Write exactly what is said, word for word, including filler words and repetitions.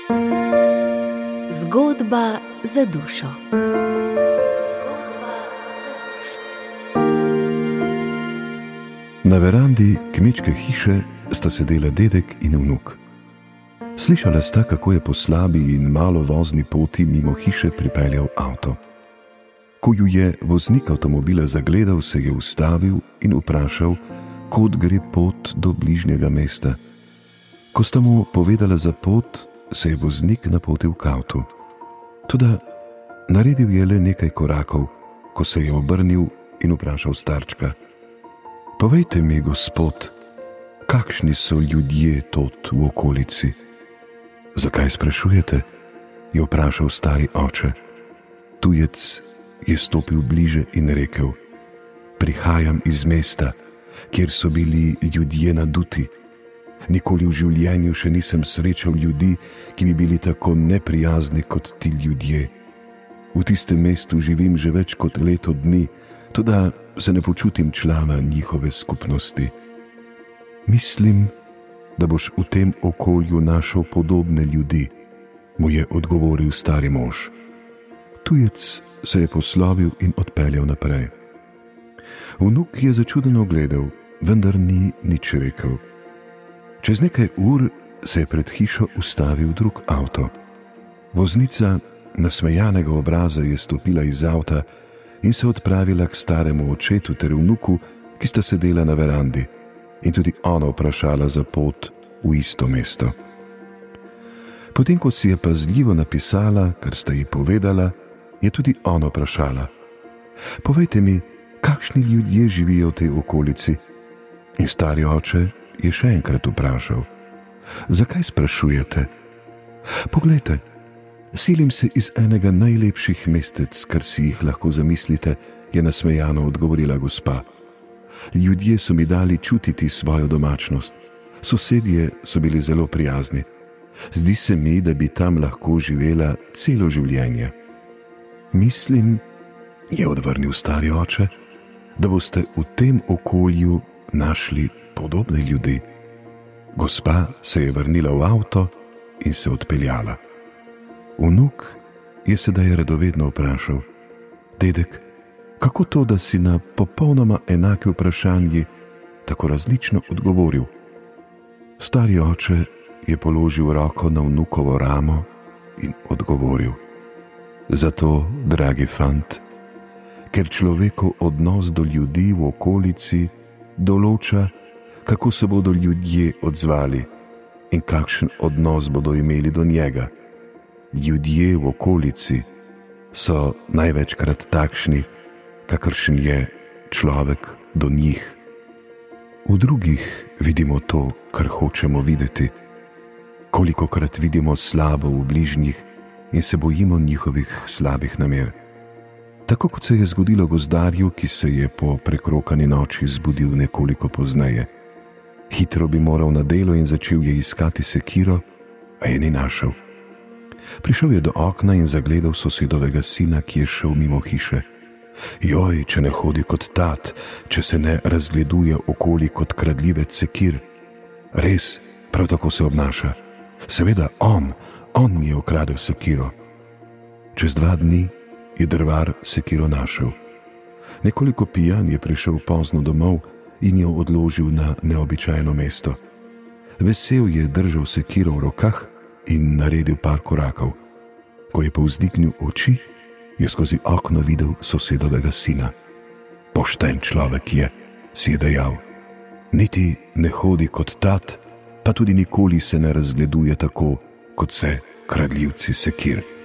Zgodba za dušo. Na verandi kmečke hiše sta sedela dedek in vnuk. Slišala sta, kako je po slabi in malo vozni poti mimo hiše pripeljal avto. Ko ju je voznik avtomobila zagledal, se je ustavil in vprašal, kod gre pot do bližnjega mesta. Ko sta mu povedala za pot, se je voznik napotil k avtu. Toda naredil je le nekaj korakov, ko se je obrnil in vprašal starčka: Povejte mi, gospod, kakšni so ljudje tot v okolici? Zakaj sprašujete? Je vprašal stari oče. Tujec je stopil bliže in rekel: Prihajam iz mesta, kjer so bili ljudje naduti. Nikoli v življenju še nisem srečal ljudi, ki bi bili tako neprijazni kot ti ljudje. V tistem mestu živim že več kot leto dni, toda se ne počutim člana njihove skupnosti. Mislim, da boš v tem okolju našel podobne ljudi, mu je odgovoril stari mož. Tujec se je poslovil in odpeljal naprej. Vnuk je začudeno gledal, vendar ni nič rekel. Čez nekaj ur se je pred hišo ustavil drug avto. Voznica nasmejanega obraza je stopila iz avta in se odpravila k staremu očetu ter vnuku, ki sta sedela na verandi, in tudi ona vprašala za pot v isto mesto. Potem, ko si je pazljivo napisala, kar sta ji povedala, je tudi ona vprašala: Povejte mi, kakšni ljudje živijo v tej okolici? In stari oče je še enkrat vprašal: Zakaj sprašujete? Poglejte, silim se iz enega najlepših mestec, kar si jih lahko zamislite, je nasmejano odgovorila gospa. Ljudje so mi dali čutiti svojo domačnost. Sosedje so bili zelo prijazni. Zdi se mi, da bi tam lahko živela celo življenje. Mislim, je odvrnil stari oče, da boste v tem okolju našli podobne ljudi. Gospa se je vrnila v avto in se odpeljala. Vnuk je sedaj radovedno vprašal: Dedek, kako to, da si na popolnoma enake vprašanji tako različno odgovoril? Stari oče je položil roko na vnukovo ramo in odgovoril: Zato, dragi fant, ker človekov odnos do ljudi v okolici določa, kako se bodo ljudje odzvali in kakšen odnos bodo imeli do njega. Ljudje v okolici so največkrat takšni, kakršen je človek do njih. V drugih vidimo to, kar hočemo videti. Kolikokrat vidimo slabo v bližnjih in se bojimo njihovih slabih namer. Tako kot se je zgodilo gozdarju, ki se je po prekrokani noči zbudil nekoliko pozneje. Hitro bi moral na delo in začel je iskati sekiro, a je ni našel. Prišel je do okna in zagledal sosedovega sina, ki je šel mimo hiše. Joj, če ne hodi kot tat, če se ne razgleduje okoli kot kradljivec sekir. Res, prav tako se obnaša. Seveda on, on mi je ukradel sekiro. Čez dva dni je drvar sekiro našel. Nekoliko pijan je prišel pozno domov in jo odložil na neobičajno mesto. Vesel je držal sekiro v rokah in naredil par korakov. Ko je povzdignil oči, je skozi okno videl sosedovega sina. Pošten človek je, si je dejal. Niti ne hodi kot tat, pa tudi nikoli se ne razgleduje tako, kot se kradljivci sekir.